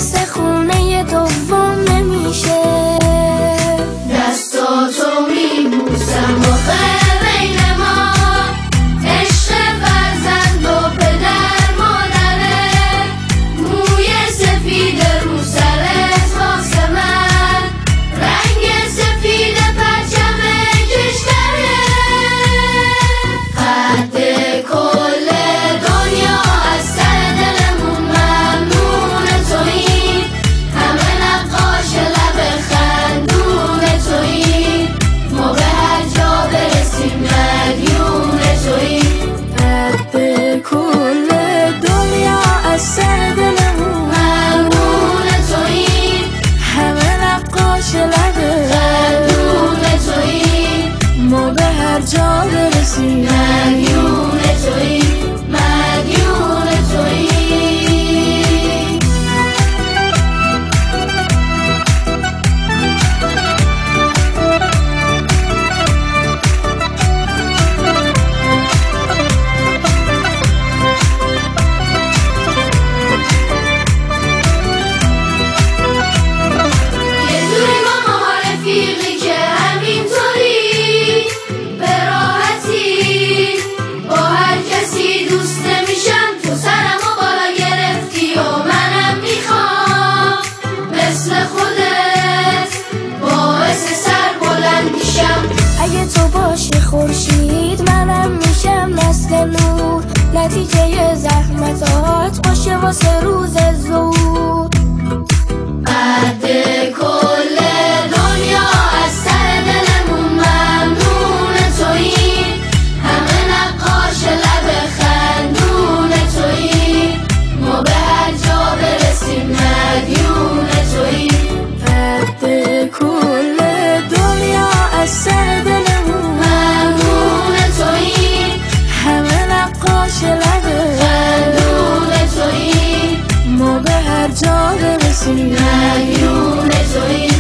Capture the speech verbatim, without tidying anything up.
مثل خونه دوم نمیشه. دستاتو میبوسم آخه بین ما عشق فرزند و پدر مادره، موی سفید رو سرت واسه من رنگ سفید پرچم کشوره. قد کل دنیا از سر دلمون ممنون تویی، همه نقاش لب خندون تویی، ما به هر جا برسیم مدیون تویی. قد کل دنیا از سر دلمون ممنون تویی، همه نقاش لب خندون تویی، ما به هر جا برسیم مدیون تویی، مدیون تویی. یه جوری با ماها رفیقی که همینطوری به راحتی با هر کسی دوست نمیشم. تو سرمو بالا گرفتی و منم میخوام مثل خودت باعث سر بلند میشم. اگه تو باشی خورشید منم میشم مثل نور، نتیجه زحمتات باشه واسه روز زود. قد کل دنیا از سر دلمون ممنون تویی، همه نقاش لب خندون تویی، ما به هر جا برسیم مدیون تویی. قد کل دنیا از سر دلمون ممنون تویی، همه نقاش لب خندون تویی، ما به هر جا برسیم مدیون تویی.